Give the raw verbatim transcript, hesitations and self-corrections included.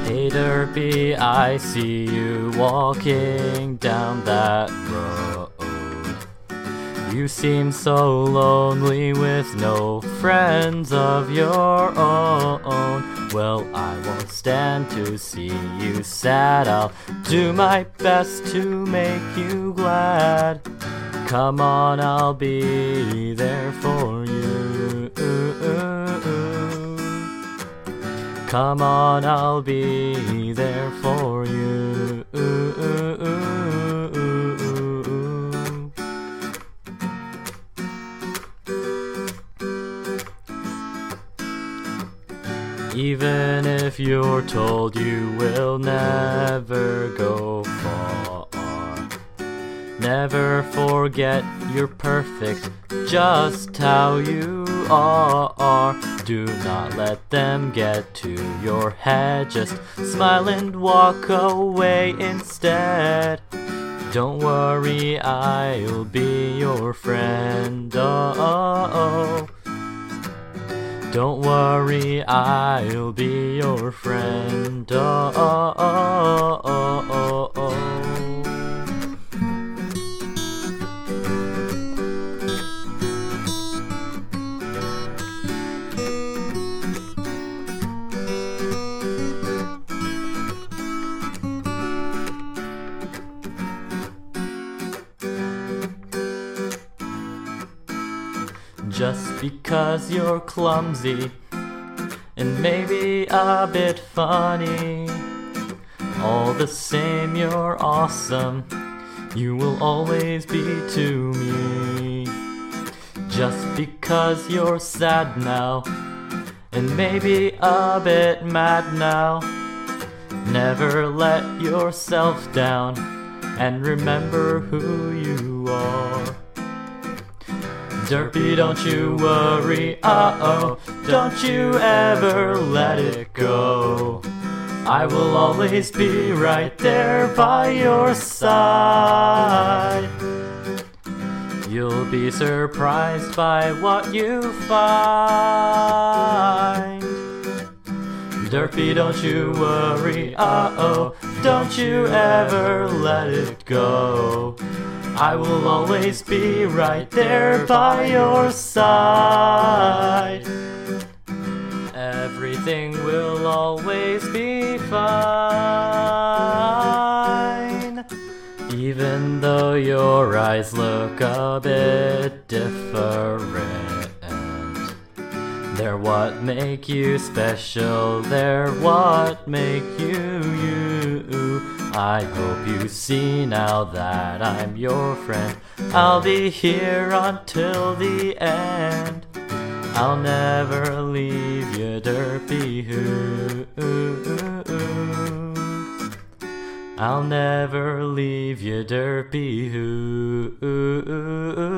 Hey Derpy, I see you walking down that road. You seem so lonely with no friends of your own. Well, I won't stand to see you sad. I'll do my best to make you glad. Come on, I'll be there for you. Come on, I'll be there for you. Even if you're told you will never go far, never forget you're perfect just how you are. Do not let them get to your head. Just smile and walk away instead. Don't worry, I'll be your friend. Oh, oh, oh. Don't worry, I'll be your friend. Oh, oh, oh, oh, oh, oh. Just because you're clumsy and maybe a bit funny, all the same you're awesome. You will always be to me. Just because you're sad now and maybe a bit mad now, never let yourself down and remember who you are. Derpy, don't you worry, uh-oh, don't you ever let it go. I will always be right there by your side. You'll be surprised by what you find. Derpy, don't you worry, uh-oh, don't you ever let it go. I will always be right there by your side. Everything will always be fine. Even though your eyes look a bit different, they're what make you special, they're what make you you. I hope you see now that I'm your friend. I'll be here until the end. I'll never leave you, Derpy Who. I'll never leave you, Derpy Who.